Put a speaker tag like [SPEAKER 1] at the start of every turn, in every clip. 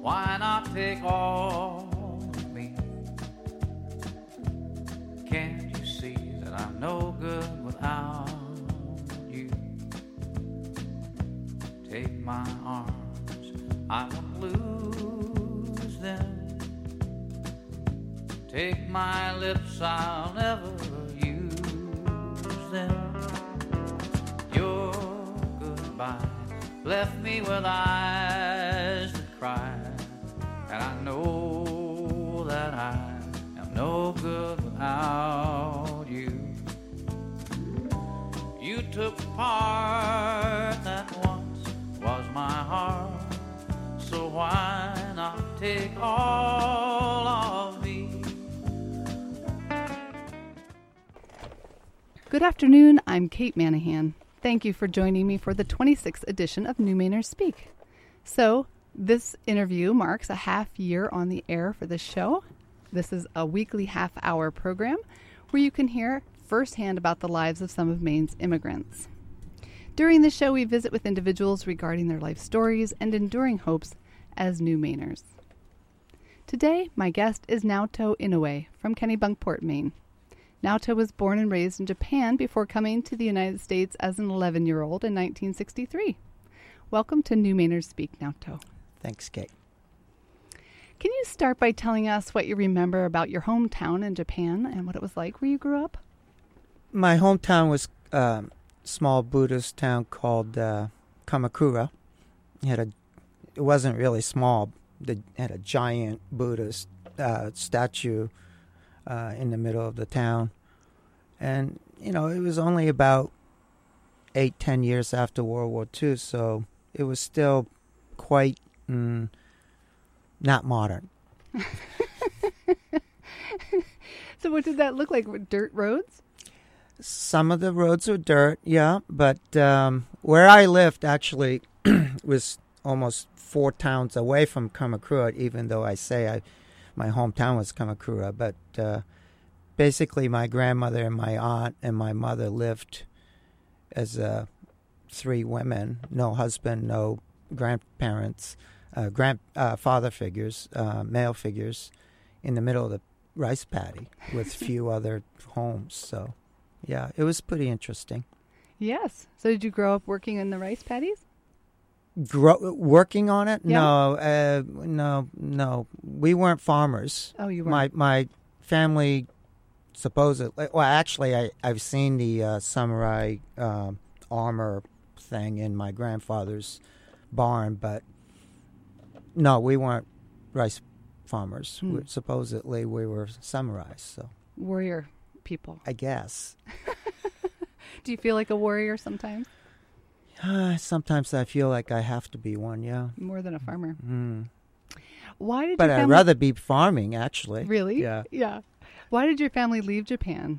[SPEAKER 1] why not take all of me? Can't you see that I'm no good without you? Take my arms, I won't lose them. Take my lips, I'll never use them. Your goodbye left me with eyes that cry, and I know that I am no good without you. You took part that once was my heart, so why not take all of me?
[SPEAKER 2] Good afternoon, I'm Kate Manahan. Thank you for joining me for the 26th edition of New Mainers Speak. So, this interview marks a half year on the air for the show. This is a weekly half-hour program where you can hear firsthand about the lives of some of Maine's immigrants. During the show, we visit with individuals regarding their life stories and enduring hopes as New Mainers. Today, my guest is Naoto Inoue from Kennebunkport, Maine. Naoto was born and raised in Japan before coming to the United States as an 11-year-old in 1963. Welcome to New Mainers Speak, Naoto.
[SPEAKER 3] Thanks, Kate.
[SPEAKER 2] Can you start by telling us what you remember about your hometown in Japan and what it was like where you grew up?
[SPEAKER 3] My hometown was a small Buddhist town called Kamakura. It wasn't really small. It had a giant Buddhist statue in the middle of the town. And, you know, it was only about 8-10 years after World War II, so it was still quite not modern.
[SPEAKER 2] So what did that look like? Dirt roads?
[SPEAKER 3] Some of the roads were dirt, yeah, but where I lived actually was almost 4 towns away from Kamakura, even though I say my hometown was Kamakura. But basically my grandmother and my aunt and my mother lived as 3 women, no husband, no grandparents, father figures, male figures, in the middle of the rice paddy with few other homes. So, yeah, it was pretty interesting.
[SPEAKER 2] Yes. So did you grow up working in the rice paddies?
[SPEAKER 3] Working on it?
[SPEAKER 2] Yeah.
[SPEAKER 3] No. We weren't farmers.
[SPEAKER 2] Oh, you weren't?
[SPEAKER 3] My family supposedly... Well, actually, I've seen the samurai armor thing in my grandfather's barn, but no, we weren't rice farmers. Supposedly, we were samurais. So
[SPEAKER 2] warrior people,
[SPEAKER 3] I guess.
[SPEAKER 2] Do you feel like a warrior sometimes?
[SPEAKER 3] Sometimes I feel like I have to be one, yeah.
[SPEAKER 2] More than a farmer.
[SPEAKER 3] Why
[SPEAKER 2] did?
[SPEAKER 3] But I'd rather be farming, actually.
[SPEAKER 2] Really?
[SPEAKER 3] Yeah.
[SPEAKER 2] Yeah. Why did your family leave Japan?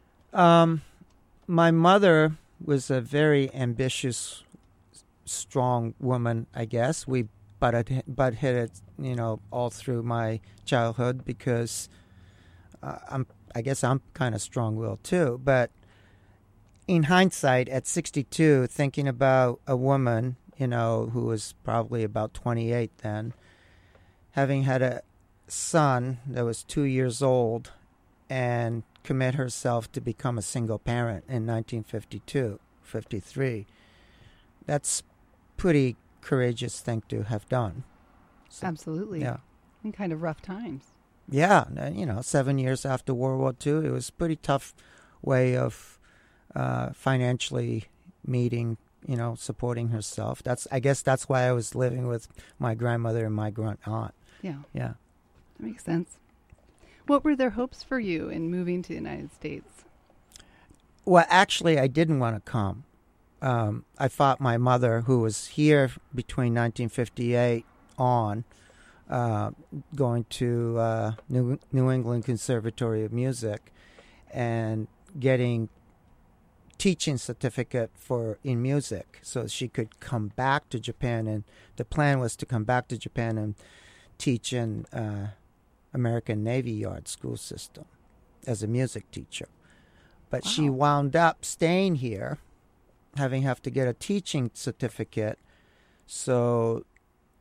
[SPEAKER 3] My mother was a very ambitious, strong woman, I guess. We butt hit it, all through my childhood because I guess I'm kind of strong-willed too. But in hindsight, at 62, thinking about a woman, who was probably about 28 then, having had a son that was 2 years old and commit herself to become a single parent in 1952, 53, that's pretty courageous thing to have done. So,
[SPEAKER 2] absolutely.
[SPEAKER 3] Yeah.
[SPEAKER 2] In kind of rough times.
[SPEAKER 3] Yeah. 7 years after World War II, it was a pretty tough way of financially meeting, supporting herself. I guess that's why I was living with my grandmother and my aunt.
[SPEAKER 2] Yeah.
[SPEAKER 3] Yeah.
[SPEAKER 2] That makes sense. What were their hopes for you in moving to the United States?
[SPEAKER 3] Well, actually, I didn't want to come. I thought my mother, who was here between 1958 on, going to New England Conservatory of Music and getting teaching certificate in music so she could come back to Japan. And the plan was to come back to Japan and teach in American Navy Yard school system as a music teacher. But
[SPEAKER 2] wow.
[SPEAKER 3] She wound up staying here, have to get a teaching certificate. So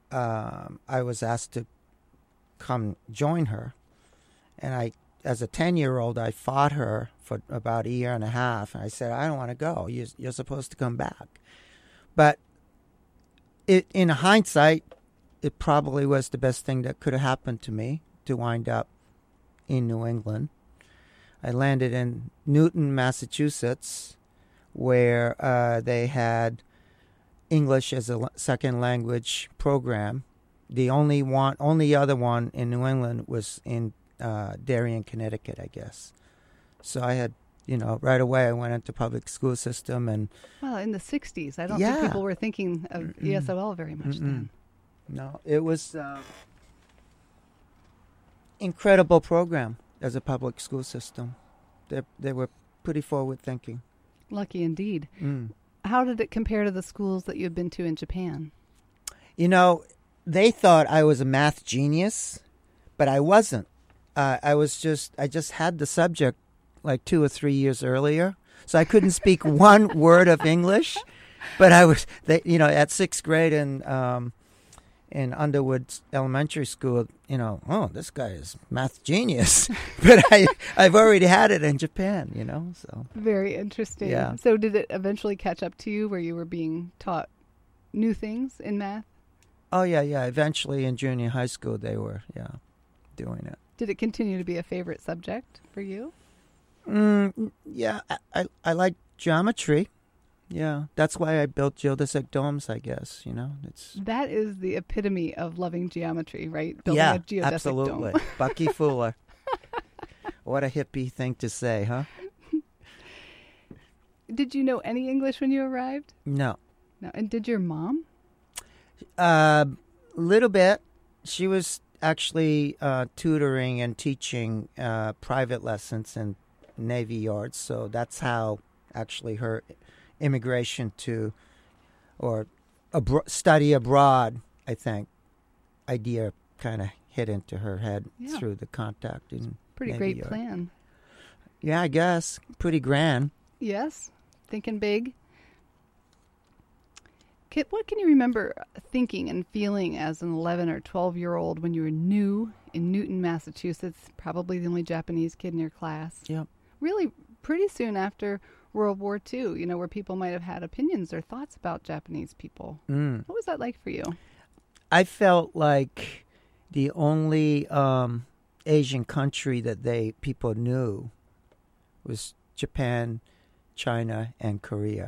[SPEAKER 3] I was asked to come join her. And as a 10-year-old, I fought her for about a year and a half. And I said, I don't want to go. You're supposed to come back. But in hindsight, it probably was the best thing that could have happened to me to wind up in New England. I landed in Newton, Massachusetts, where they had English as a second language program. The only other one in New England was in Darien, Connecticut, I guess. So I had, right away I went into public school system. And
[SPEAKER 2] well, in the 60s, I don't think people were thinking of ESOL very much then.
[SPEAKER 3] No, it was incredible program as a public school system. They were pretty forward thinking.
[SPEAKER 2] Lucky indeed. How did it compare to the schools that you had been to in Japan?
[SPEAKER 3] They thought I was a math genius, but I wasn't. I just had the subject like 2 or 3 years earlier, so I couldn't speak one word of English. But I was, at 6th grade in Underwood Elementary School, oh, this guy is math genius. But I've already had it in Japan, so.
[SPEAKER 2] Very interesting.
[SPEAKER 3] Yeah.
[SPEAKER 2] So did it eventually catch up to you where you were being taught new things in math?
[SPEAKER 3] Oh, yeah. Eventually in junior high school, they were, doing it.
[SPEAKER 2] Did it continue to be a favorite subject for you?
[SPEAKER 3] Yeah, I like geometry. Yeah, that's why I built geodesic domes, I guess,
[SPEAKER 2] That is the epitome of loving geometry, right? Building a geodesic
[SPEAKER 3] absolutely.
[SPEAKER 2] dome.
[SPEAKER 3] Bucky Fuller. What a hippie thing to say, huh?
[SPEAKER 2] Did you know any English when you arrived?
[SPEAKER 3] No.
[SPEAKER 2] No. And did your mom?
[SPEAKER 3] Little bit. She was actually tutoring and teaching private lessons in Navy Yards, so that's how actually her immigration to or study abroad, I think, idea kind of hit into her head through the contact in
[SPEAKER 2] Pretty
[SPEAKER 3] Navy
[SPEAKER 2] great
[SPEAKER 3] Yard.
[SPEAKER 2] plan.
[SPEAKER 3] Yeah, I guess. Pretty grand.
[SPEAKER 2] Yes. Thinking big. What can you remember thinking and feeling as an 11 or 12-year-old when you were new in Newton, Massachusetts, probably the only Japanese kid in your class?
[SPEAKER 3] Yep.
[SPEAKER 2] Really pretty soon after World War II, where people might have had opinions or thoughts about Japanese people. What was that like for you?
[SPEAKER 3] I felt like the only Asian country that people knew was Japan, China, and Korea.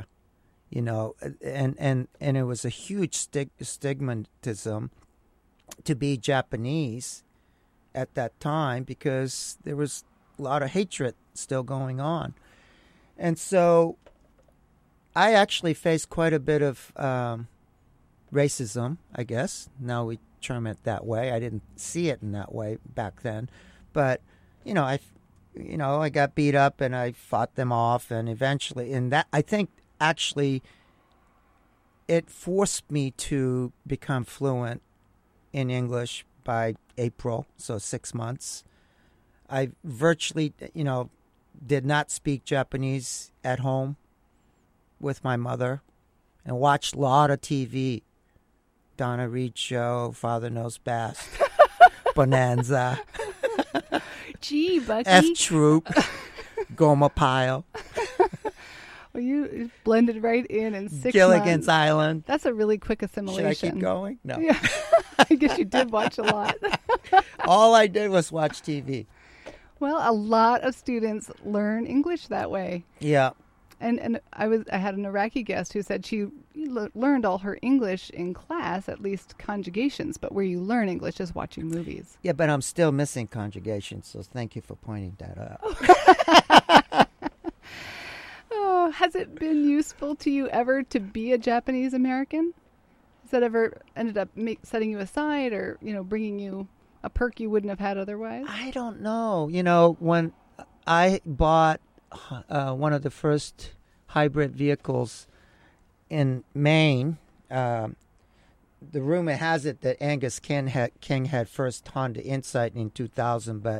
[SPEAKER 3] And it was a huge stigmatism to be Japanese at that time because there was a lot of hatred still going on. And so I actually faced quite a bit of racism, I guess. Now we term it that way. I didn't see it in that way back then. But, I got beat up and I fought them off. And eventually, I think actually it forced me to become fluent in English by April, so 6 months. I virtually, did not speak Japanese at home with my mother and watched a lot of TV. Donna Reed Show, Father Knows Best, Bonanza,
[SPEAKER 2] Gee, Bucky.
[SPEAKER 3] F Troop, Goma Pile,
[SPEAKER 2] Well, you blended right in 6 months.
[SPEAKER 3] Gilligan's Island.
[SPEAKER 2] That's a really quick assimilation.
[SPEAKER 3] Should I keep going? No.
[SPEAKER 2] Yeah. I guess you did watch a lot.
[SPEAKER 3] All I did was watch TV.
[SPEAKER 2] Well, a lot of students learn English that way.
[SPEAKER 3] Yeah.
[SPEAKER 2] And I had an Iraqi guest who said she learned all her English in class, at least conjugations, but where you learn English is watching movies.
[SPEAKER 3] Yeah, but I'm still missing conjugation, so thank you for pointing that out.
[SPEAKER 2] Oh, has it been useful to you ever to be a Japanese American? Has that ever ended up setting you aside or, bringing you a perk you wouldn't have had otherwise?
[SPEAKER 3] I don't know. When I bought one of the first hybrid vehicles in Maine, the rumor has it that Angus King had first Honda Insight in 2000, but,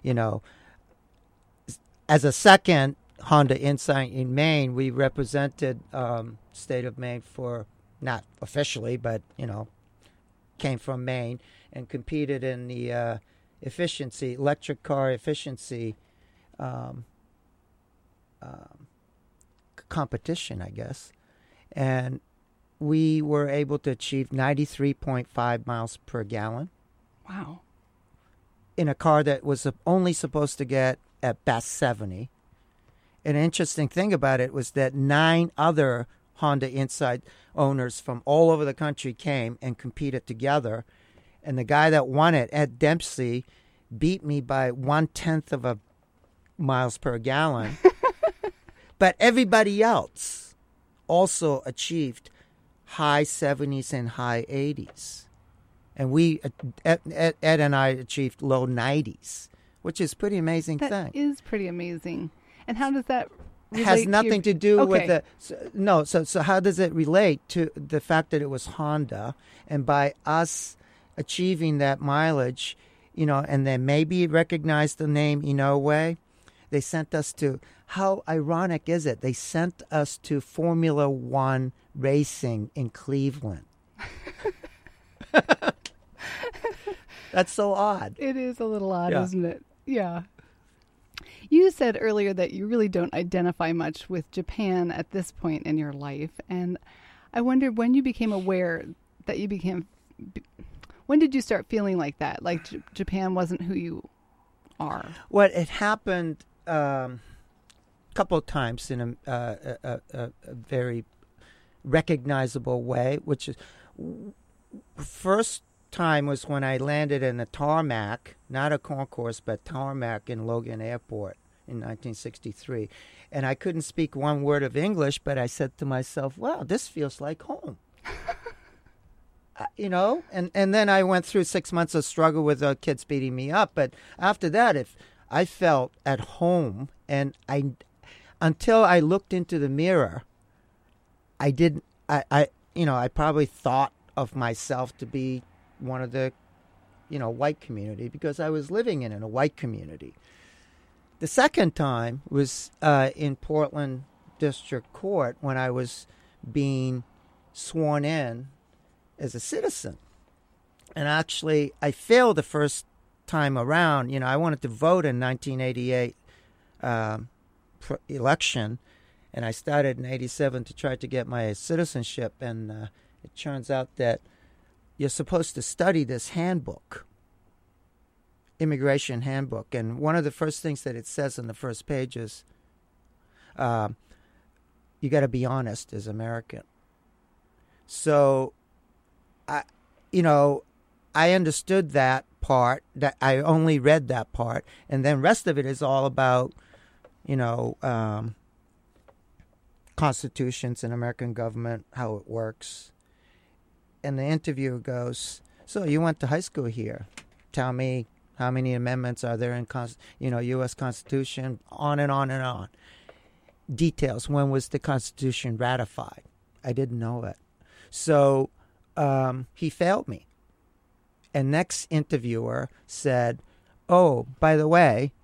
[SPEAKER 3] as a second Honda Insight in Maine, we represented state of Maine for, not officially, but, came from Maine and competed in the electric car efficiency competition, I guess. And we were able to achieve 93.5 miles per gallon.
[SPEAKER 2] Wow.
[SPEAKER 3] In a car that was only supposed to get at best 70. An interesting thing about it was that 9 other Honda Insight owners from all over the country came and competed together. And the guy that won it, Ed Dempsey, beat me by 1/10 of a miles per gallon. But everybody else also achieved high 70s and high 80s. And Ed and I achieved low 90s, which is a pretty amazing thing.
[SPEAKER 2] That is pretty amazing. And how does that relate
[SPEAKER 3] has nothing to do with
[SPEAKER 2] Okay.
[SPEAKER 3] So how does it relate to the fact that it was Honda, and by us achieving that mileage, and then maybe recognize the name Inoue, they sent us to, how ironic is it, they sent us to Formula One racing in Cleveland. That's so odd.
[SPEAKER 2] It is a little odd,
[SPEAKER 3] Yeah.
[SPEAKER 2] isn't it? Yeah. You said earlier that you really don't identify much with Japan at this point in your life. And I wondered when you became aware that when did you start feeling like that? Like Japan wasn't who you are?
[SPEAKER 3] Well, it happened a couple of times in a very recognizable way, which is first time was when I landed in a tarmac, not a concourse, but tarmac in Logan Airport in 1963. And I couldn't speak one word of English, but I said to myself, wow, this feels like home. And then I went through 6 months of struggle with kids beating me up. But after that, if I felt at home, and until I looked into the mirror, I probably thought of myself to be one of the, white community, because I was living in a white community. The second time was in Portland District Court when I was being sworn in as a citizen. And actually, I failed the first time around. I wanted to vote in 1988 election, and I started in 87 to try to get my citizenship. And it turns out that you're supposed to study this handbook, immigration handbook. And one of the first things that it says on the first page is, you got to be honest as American. So, I understood that part, that I only read that part. And then rest of it is all about, constitutions and American government, how it works. And the interviewer goes, so you went to high school here. Tell me how many amendments are there in U.S. Constitution, on and on and on. Details. When was the Constitution ratified? I didn't know it. So he failed me. And next interviewer said, oh, by the way,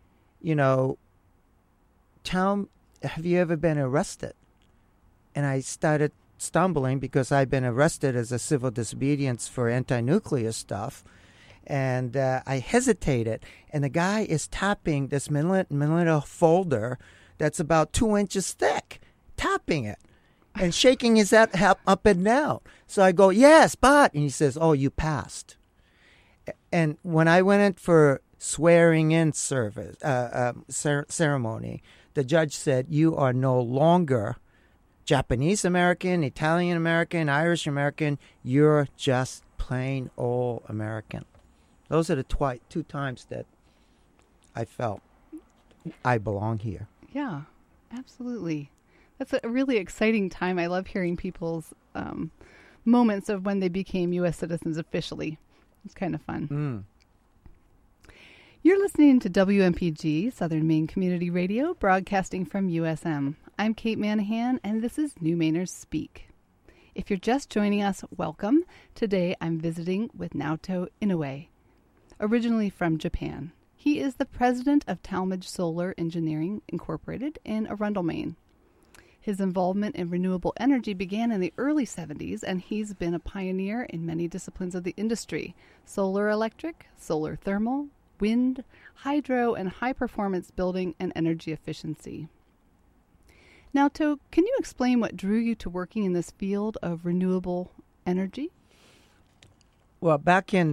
[SPEAKER 3] have you ever been arrested? And I started stumbling because I'd been arrested as a civil disobedience for anti-nuclear stuff. And I hesitated. And the guy is tapping this manila folder that's about 2 inches thick, tapping it and shaking his head up and down. So I go, yes, but. And he says, oh, you passed. And when I went in for swearing in service ceremony, the judge said, you are no longer Japanese American, Italian American, Irish American. You're just plain old American. Those are the 2 times that I felt I belong here.
[SPEAKER 2] Yeah, absolutely. That's a really exciting time. I love hearing people's moments of when they became U.S. citizens officially. It's kind of fun. You're listening to WMPG, Southern Maine Community Radio, broadcasting from USM. I'm Kate Manahan, and this is New Mainers Speak. If you're just joining us, welcome. Today I'm visiting with Naoto Inoue, originally from Japan. He is the president of Talmadge Solar Engineering Incorporated in Arundel, Maine. His involvement in renewable energy began in the early 70s, and he's been a pioneer in many disciplines of the industry: solar electric, solar thermal, wind, hydro, and high-performance building and energy efficiency. Now, To, can you explain what drew you to working in this field of renewable energy?
[SPEAKER 3] Well, back in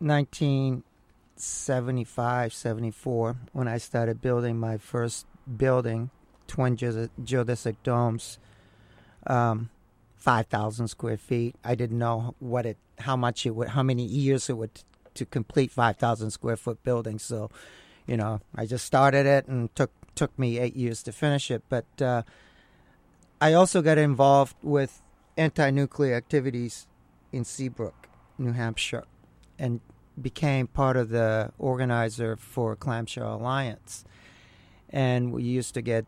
[SPEAKER 3] 1975, 74, when I started building my first building, twin geodesic domes, 5,000 square feet. I didn't know how many years it would to complete 5,000 square foot building. So, I just started it, and took me 8 years to finish it. But I also got involved with anti-nuclear activities in Seabrook, New Hampshire, and became part of the organizer for Clamshell Alliance. And we used to get,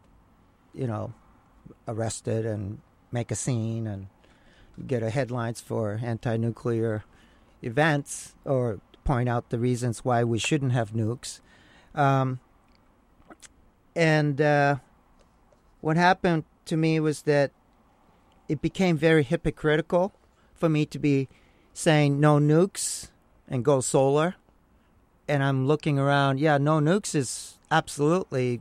[SPEAKER 3] arrested and make a scene and get headlines for anti-nuclear events, or point out the reasons why we shouldn't have nukes. What happened to me was that it became very hypocritical for me to be saying no nukes and go solar. And I'm looking around, no nukes is absolutely,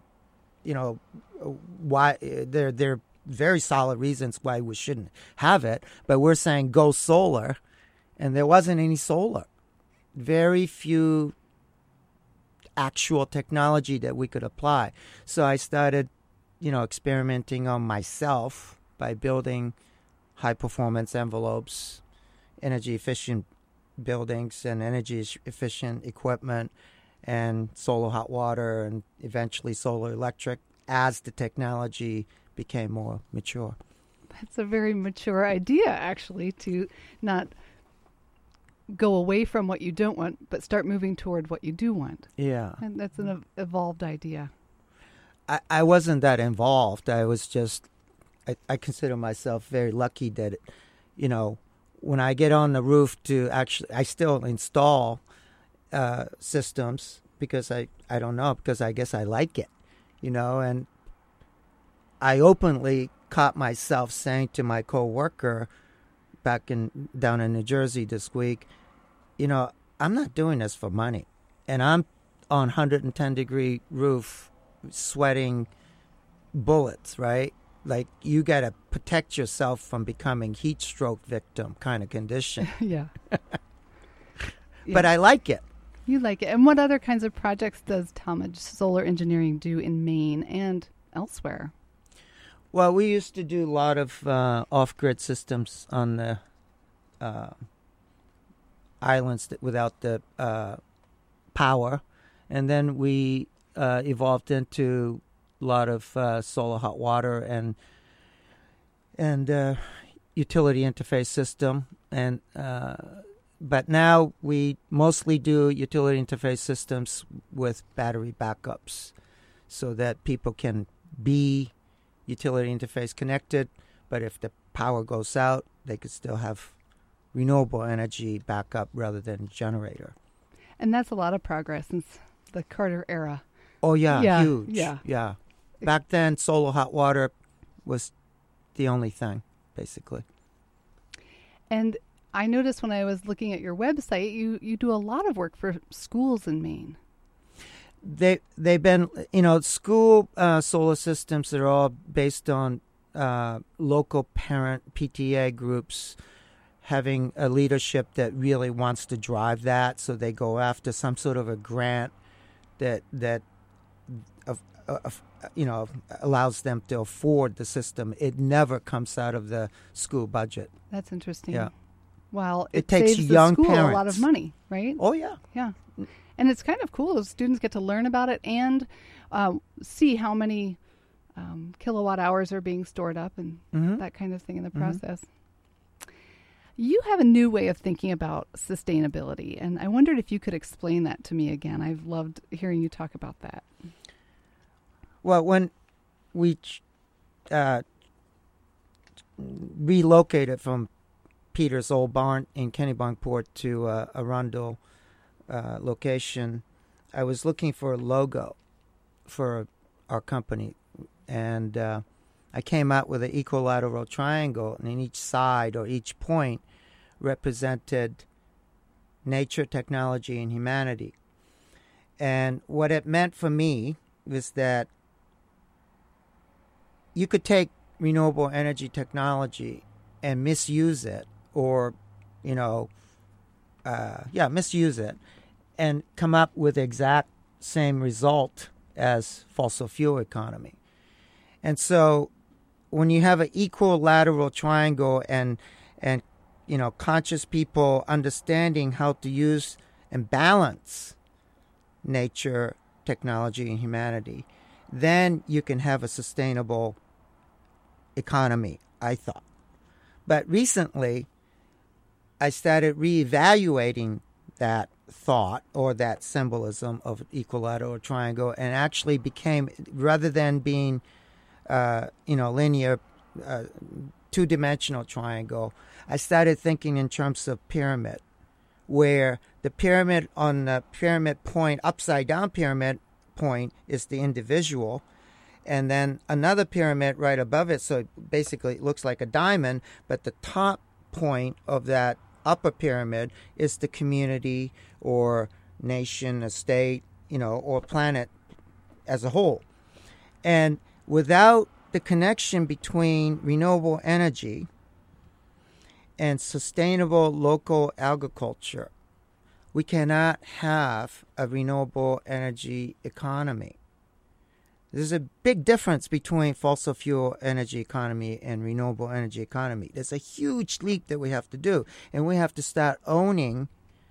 [SPEAKER 3] why they're very solid reasons why we shouldn't have it. But we're saying go solar, and there wasn't any solar. Very few actual technology that we could apply. So I started, experimenting on myself by building high-performance envelopes, energy-efficient buildings, and energy-efficient equipment, and solar hot water, and eventually solar electric as the technology became more mature.
[SPEAKER 2] That's a very mature idea, actually, to not go away from what you don't want, but start moving toward what you do want.
[SPEAKER 3] Yeah.
[SPEAKER 2] And that's an evolved idea.
[SPEAKER 3] I wasn't that involved. I was just, I consider myself very lucky that, when I get on the roof I still install systems because I don't know, because I guess I like it, and I openly caught myself saying to my coworker down in New Jersey this week, I'm not doing this for money. And I'm on 110-degree roof sweating bullets, right? Like, you got to protect yourself from becoming heat stroke victim kind of condition.
[SPEAKER 2] Yeah.
[SPEAKER 3] But I like it.
[SPEAKER 2] You like it. And what other kinds of projects does Talmadge Solar Engineering do in Maine and elsewhere?
[SPEAKER 3] Well, we used to do a lot of off-grid systems on the islands without the power. And then we evolved into a lot of solar hot water and utility interface system. And but now we mostly do utility interface systems with battery backups so that people can be utility interface connected, but if the power goes out, they could still have renewable energy backup rather than generator.
[SPEAKER 2] And that's a lot of progress since the Carter era.
[SPEAKER 3] Oh, yeah, huge.
[SPEAKER 2] Yeah.
[SPEAKER 3] Back then, solar hot water was the only thing, basically.
[SPEAKER 2] And I noticed when I was looking at your website, you do a lot of work for schools in Maine.
[SPEAKER 3] They've been, school solar systems that are all based on local parent PTA groups having a leadership that really wants to drive that. So they go after some sort of a grant that allows them to afford the system. It never comes out of the school budget.
[SPEAKER 2] That's interesting.
[SPEAKER 3] Yeah.
[SPEAKER 2] Well,
[SPEAKER 3] it takes
[SPEAKER 2] saves
[SPEAKER 3] young
[SPEAKER 2] the school
[SPEAKER 3] parents
[SPEAKER 2] a lot of money, right?
[SPEAKER 3] Oh, yeah.
[SPEAKER 2] Yeah. And it's kind of cool. The students get to learn about it and see how many kilowatt hours are being stored up and that kind of thing in the process. You have a new way of thinking about sustainability, and I wondered if you could explain that to me again. I've loved hearing you talk about that.
[SPEAKER 3] Well, when we relocated from Peter's old barn in Kennebunkport to Arundel location, I was looking for a logo for our company, and I came out with an equilateral triangle, and in each side or each point represented nature, technology, and humanity. And what it meant for me was that you could take renewable energy technology and misuse it, or, misuse it, and come up with the exact same result as fossil fuel economy. And so when you have an equilateral triangle and conscious people understanding how to use and balance nature, technology, and humanity, then you can have a sustainable economy, I thought. But recently, I started reevaluating that thought or that symbolism of equilateral triangle, and actually became, rather than being linear, two-dimensional triangle, I started thinking in terms of pyramid, where the pyramid on the pyramid point, upside down pyramid point, is the individual, and then another pyramid right above it, so basically it looks like a diamond, but the top point of that upper pyramid is the community or nation, a state, or planet as a whole. And without the connection between renewable energy and sustainable local agriculture, we cannot have a renewable energy economy. There's a big difference between fossil fuel energy economy and renewable energy economy. There's a huge leap that we have to do, and we have to start owning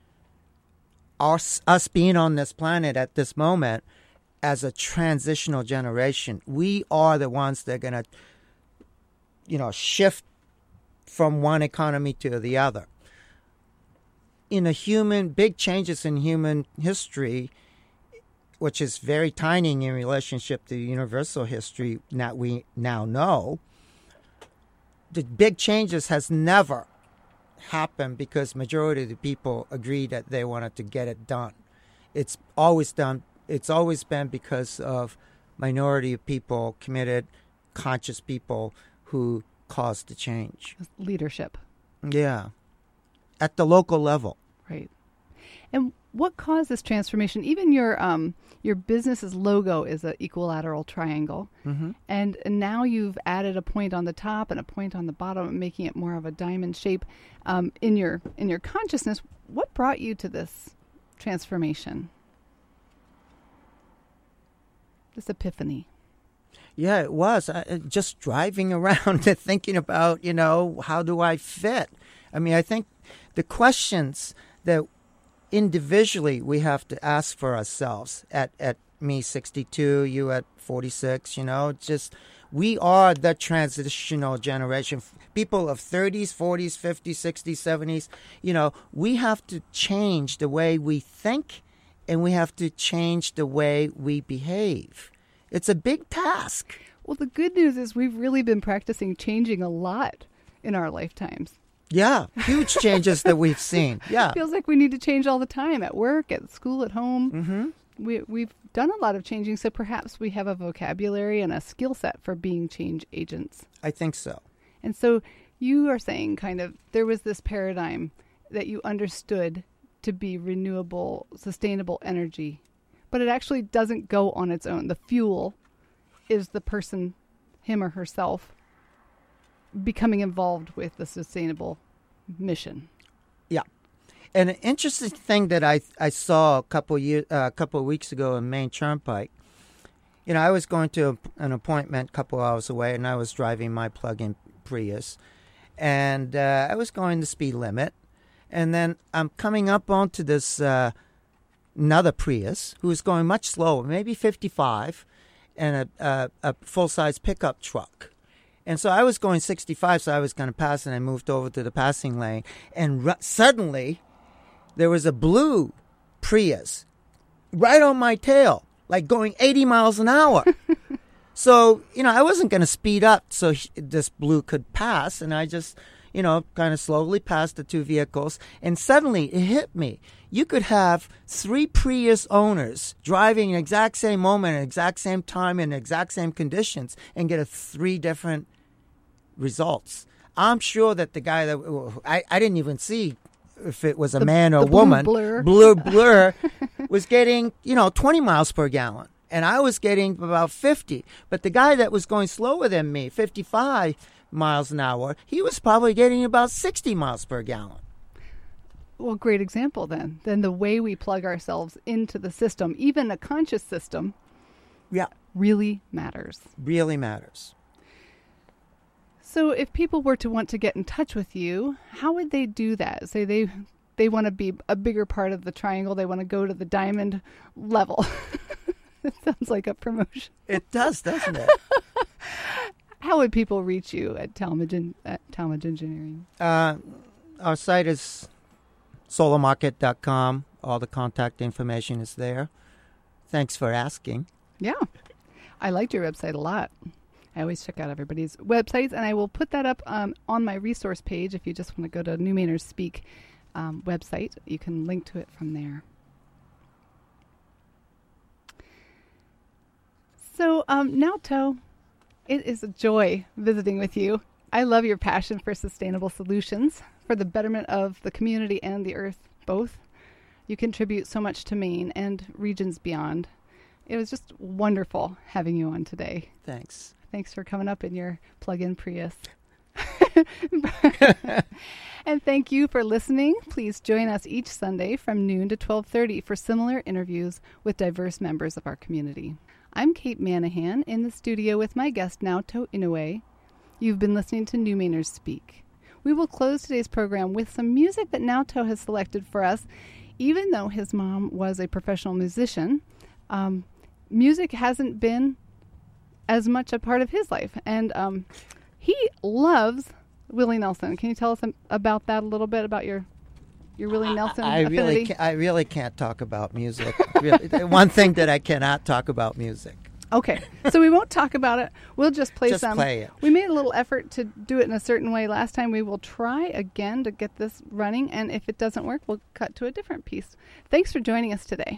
[SPEAKER 3] us being on this planet at this moment as a transitional generation. We are the ones that are going to, shift from one economy to the other. Big changes in human history, which is very tiny in relationship to universal history that we now know, the big changes has never happened because majority of the people agreed that they wanted to get it done. It's always been because of minority of people, committed, conscious people who caused the change.
[SPEAKER 2] Leadership.
[SPEAKER 3] Yeah. At the local level.
[SPEAKER 2] Right. And what caused this transformation? Even your business's logo is an equilateral triangle, and now you've added a point on the top and a point on the bottom, making it more of a diamond shape. In your consciousness, what brought you to this transformation? This epiphany.
[SPEAKER 3] Yeah, it was. Just driving around and thinking about, how do I fit? I mean, I think the questions that individually we have to ask for ourselves at me 62, you at 46, we are the transitional generation. People of 30s, 40s, 50s, 60s, 70s, we have to change the way we think, and we have to change the way we behave. It's a big task.
[SPEAKER 2] Well, the good news is we've really been practicing changing a lot in our lifetimes.
[SPEAKER 3] Yeah, huge changes that we've seen. Yeah.
[SPEAKER 2] It feels like we need to change all the time, at work, at school, at home.
[SPEAKER 3] Mm-hmm.
[SPEAKER 2] We've done a lot of changing, so perhaps we have a vocabulary and a skill set for being change agents.
[SPEAKER 3] I think so.
[SPEAKER 2] And so you are saying there was this paradigm that you understood to be renewable, sustainable energy, but it actually doesn't go on its own. The fuel is the person, him or herself, becoming involved with the sustainable mission.
[SPEAKER 3] Yeah. And an interesting thing that I saw a couple of weeks ago in Maine Turnpike, I was going to an appointment a couple hours away, and I was driving my plug-in Prius, and I was going the speed limit, and then I'm coming up onto this another Prius who was going much slower, maybe 55, and a full-size pickup truck. And so I was going 65, so I was going to pass, and I moved over to the passing lane. And suddenly, there was a blue Prius right on my tail, like going 80 miles an hour. So, I wasn't going to speed up so this blue could pass. And I just, kind of slowly past the two vehicles, and suddenly it hit me. You could have 3 Prius owners driving in the exact same moment, at exact same time, in the exact same conditions, and get 3 different results. I'm sure that the guy that I didn't even see if it was a man or a woman, blue blur was getting 20 miles per gallon, and I was getting about 50. But the guy that was going slower than me, 55 miles an hour, he was probably getting about 60 miles per gallon.
[SPEAKER 2] Well, great example then. Then the way we plug ourselves into the system, even a conscious system, really matters.
[SPEAKER 3] Really matters.
[SPEAKER 2] So if people were to want to get in touch with you, how would they do that? Say they want to be a bigger part of the triangle. They want to go to the diamond level. It sounds like a promotion.
[SPEAKER 3] It does, doesn't it?
[SPEAKER 2] How would people reach you at Talmadge Engineering?
[SPEAKER 3] Our site is solarmarket.com. All the contact information is there. Thanks for asking.
[SPEAKER 2] Yeah. I liked your website a lot. I always check out everybody's websites, and I will put that up on my resource page. If you just want to go to New Mainers Speak website, you can link to it from there. So, Naoto, it is a joy visiting with you. I love your passion for sustainable solutions, for the betterment of the community and the earth, both. You contribute so much to Maine and regions beyond. It was just wonderful having you on today.
[SPEAKER 3] Thanks.
[SPEAKER 2] Thanks for coming up in your plug-in Prius. And thank you for listening. Please join us each Sunday from noon to 12:30 for similar interviews with diverse members of our community. I'm Kate Manahan in the studio with my guest, Naoto Inoue. You've been listening to New Mainers Speak. We will close today's program with some music that Naoto has selected for us. Even though his mom was a professional musician, music hasn't been as much a part of his life. And he loves Willie Nelson. Can you tell us about that a little bit, about your Willie Nelson affinity?
[SPEAKER 3] I really can't talk about music. Really, one thing that I cannot talk about music.
[SPEAKER 2] Okay, so we won't talk about it. We'll just play
[SPEAKER 3] some. Just play it.
[SPEAKER 2] We made a little effort to do it in a certain way last time. We will try again to get this running, and if it doesn't work, we'll cut to a different piece. Thanks for joining us today.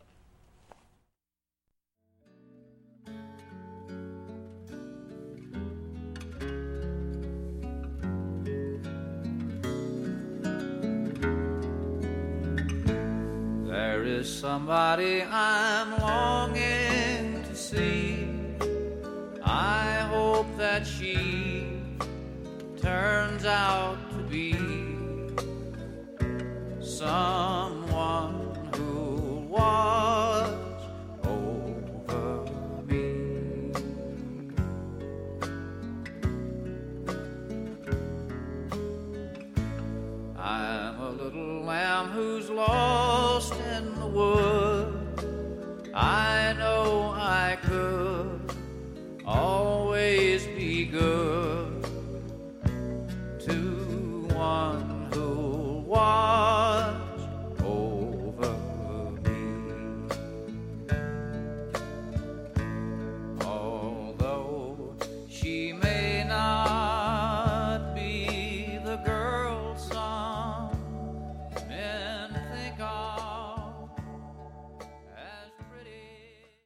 [SPEAKER 1] There is somebody I'm longing to see. I hope that she turns out to be someone who'll watch over me. I'm a little lamb who's lost in the wood. I know